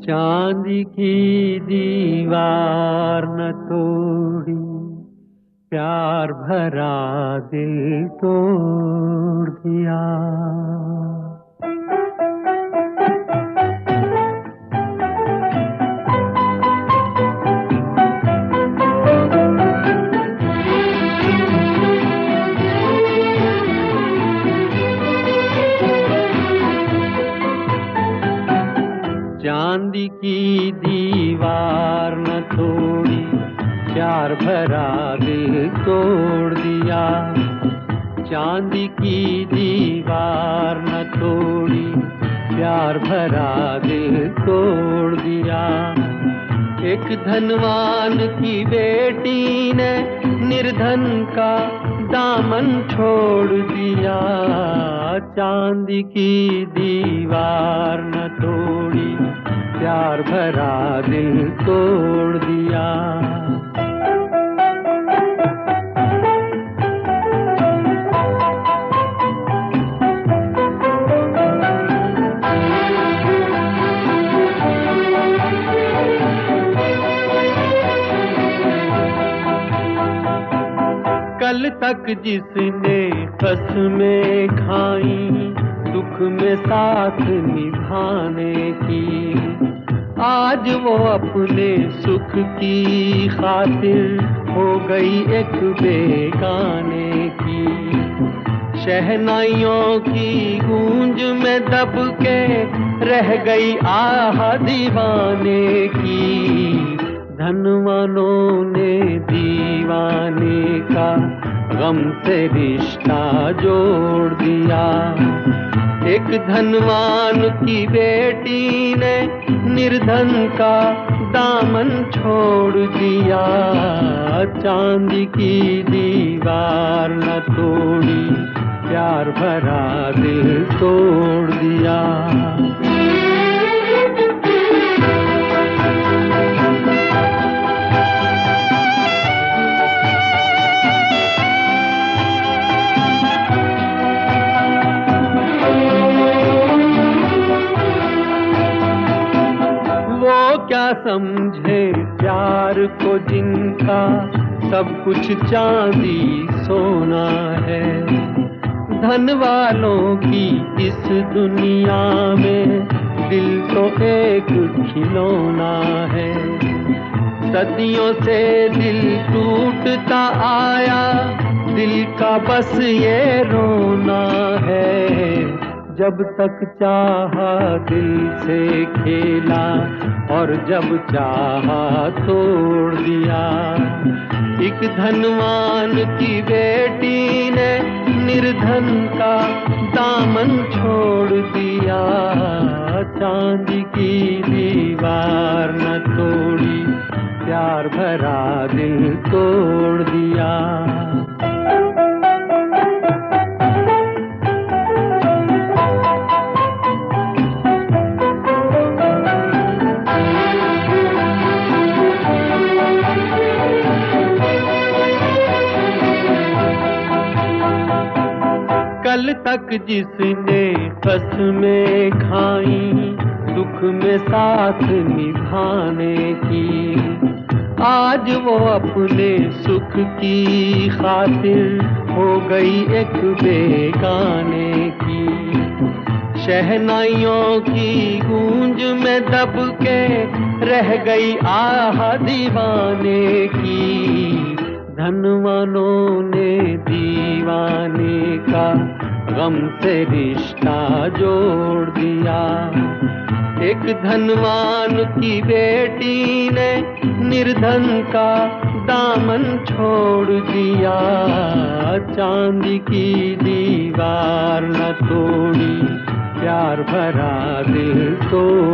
चांद की दीवार न तोड़ी, प्यार भरा दिल तोड़ दिया। चांदी की दीवार न तोड़ी, प्यार भरा दिल तोड़ दिया। चांदी की दीवार न तोड़ी, प्यार भरा दिल तोड़ दिया। एक धनवान की बेटी ने निर्धन का दामन छोड़ दिया। चांदी की दीवार न तोड़ी, प्यार भरा दिल तोड़ दिया। कल तक जिसने कसमें खाई, दुख में साथ निभाने की, आज वो अपने सुख की खातिर हो गई एक बेगाने की। शहनाइयों की गूंज में दब के रह गई आह दीवाने की। धनवानों ने दीवाने का गम से रिश्ता जोड़ दिया। एक धनवान की बेटी ने निर्धन का दामन छोड़ दिया। चांदी की दीवार न तोड़ी, प्यार भरा दिल तोड़ दिया। क्या समझे प्यार को जिनका सब कुछ चांदी सोना है। धन वालों की इस दुनिया में दिल तो एक खिलौना है। सदियों से दिल टूटता आया, दिल का बस ये रोना है। जब तक चाहा दिल से खेला और जब चाहा तोड़ दिया। एक धनवान की बेटी ने निर्धन का दामन छोड़ दिया। चांदी की दीवार न तोड़ी, प्यार भरा दिल तोड़ दिया। कल तक जिसने कसमें खाई, दुख में साथ निभाने की, आज वो अपने सुख की खातिर हो गई एक बेगाने की। शहनाइयों की गूंज में दब के रह गई आह दीवाने की। धनवानों ने दीवाने का गम से रिश्ता जोड़ दिया। एक धनवान की बेटी ने निर्धन का दामन छोड़ दिया। चांदी की दीवार न तोड़ी, प्यार भरा दिल तोड़